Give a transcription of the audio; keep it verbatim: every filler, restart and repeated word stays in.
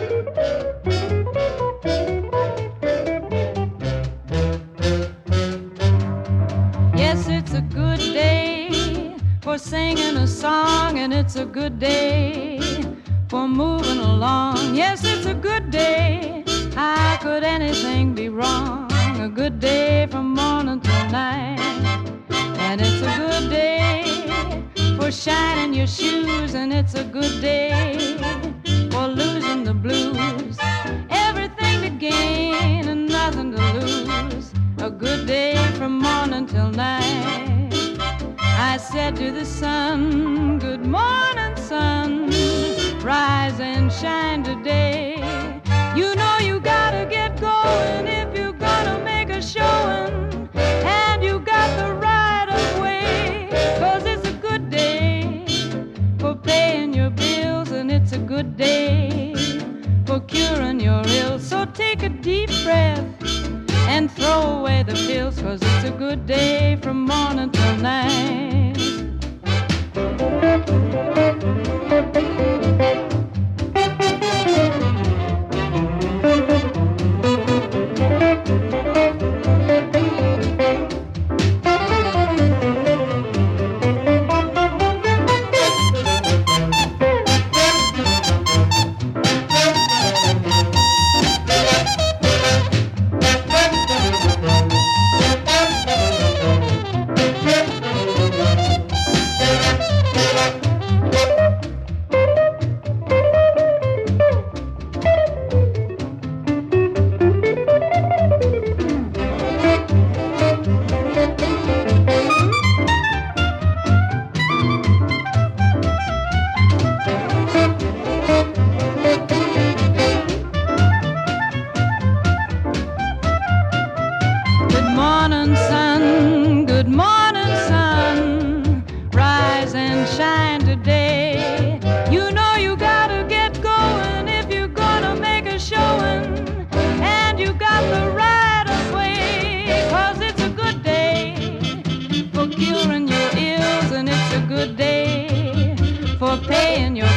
Yes, it's a good day for singing a song, and it's a good day for moving along. Yes, it's a good day. How could anything be wrong? A good day from morning till night. And it's a good day for shining your shoes, and it's a good day for losing the blues. Everything to gain and nothing to lose. A good day from morning till night. I said to the sun, good morning, sun. Rise and shine today. You know you gotta get going if you're gonna make a showing. And you got the right of way, 'cause it's a good day for paying your bills, and it's a good day for curing your ills. So take a deep breath and throw away the pills, 'cause it's a good day from morning till night. Curing your ills, and it's a good day for paying your